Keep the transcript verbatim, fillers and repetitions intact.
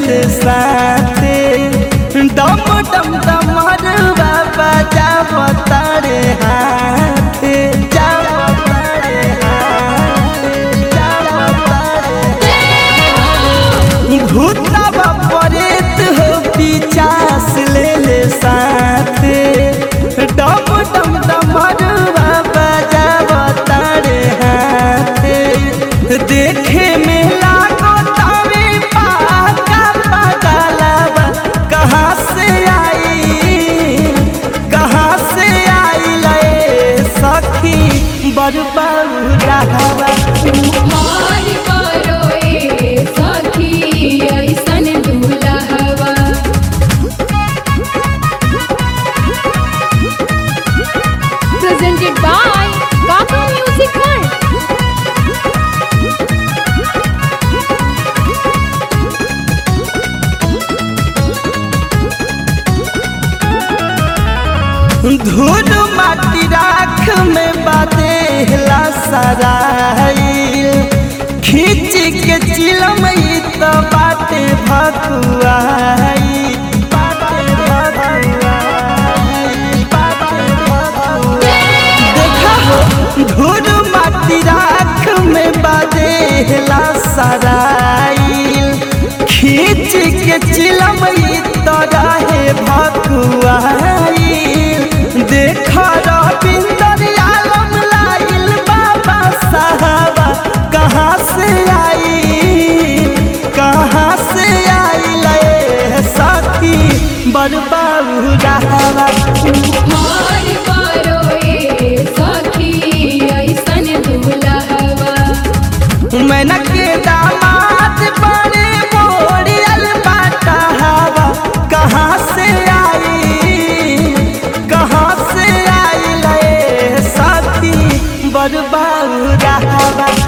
ले साथे डम डम डमरुआ बजाव तारे हाथे जाव तारे हाथे जाव तारे भूतवा परेत हो पिचास ले ले साथे डम डम डमरुआ बजाव तारे हाथे देखे में लागो तावे पाका पगलवा कहाँ से आई कहाँ से आई ले सखी बरबाऊ रहवा मार मारो ए सखी ऐसन दुल्हवा presented by Kaka Music World. धूल माटी राख में बादेला सराइल खींच के चिलम तो बाटे भकुआई बाटे भकुआई बाटे भकुआई देखा हो धूल माटी राख में बादेला सराइल खींच के चिलम तो रहे भकुआई देखा रविंदर आलम लाइल बाबा साहबा कहाँ से आई कहाँ से आई ले सखी बरबाऊ रहवा मार मारो ए सखी ऐसन दुल्हवा मैना के दामाद बड़े मोरियल बाटा हवा कहाँ से आई कहाँ से आई ले सखी बरबाऊ रहवा।